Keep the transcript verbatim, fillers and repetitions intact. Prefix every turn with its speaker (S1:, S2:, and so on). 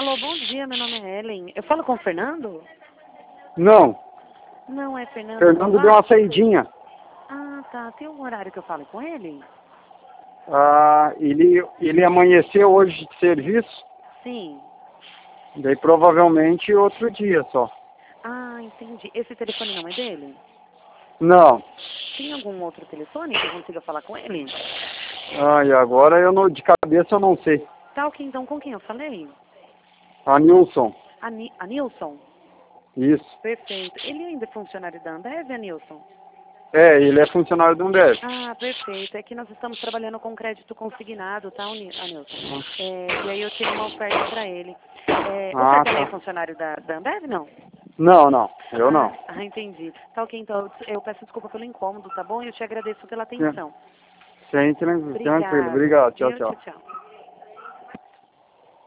S1: Alô, bom dia, meu nome é Ellen. Eu falo com o Fernando?
S2: Não,
S1: Não, é Fernando.
S2: Fernando deu uma saidinha.
S1: Ah, tá. Tem um horário que eu falo com ele?
S2: Ah, ele, ele amanheceu hoje de serviço,
S1: Sim.
S2: daí provavelmente outro dia só.
S1: Ah, entendi. Esse telefone não é dele?
S2: Não.
S1: Tem algum outro telefone que eu consiga falar com ele?
S2: Ah, e agora eu não, de cabeça eu não sei.
S1: Tá, ok, então com quem eu falei?
S2: A Nilson.
S1: A, Ni a Nilson?
S2: Isso.
S1: Perfeito. Ele ainda é funcionário da Ambev, a Nilson?
S2: É, ele é funcionário do Ambev.
S1: Ah, perfeito. É que nós estamos trabalhando com crédito consignado, tá, Ni a Nilson? É, e aí eu tenho uma oferta para ele. É, o senhor
S2: Ah,
S1: também é
S2: tá.
S1: funcionário da, da Ambev, não?
S2: Não, não, eu
S1: ah,
S2: não.
S1: ah, entendi. Tá ok, então eu eu peço desculpa pelo incômodo, tá bom? Eu te agradeço pela
S2: Sem,
S1: atenção.
S2: sem tran- tranquilo,
S1: Obrigada.
S2: obrigado, tchau,
S1: Viu?
S2: tchau.
S1: Tchau, tchau.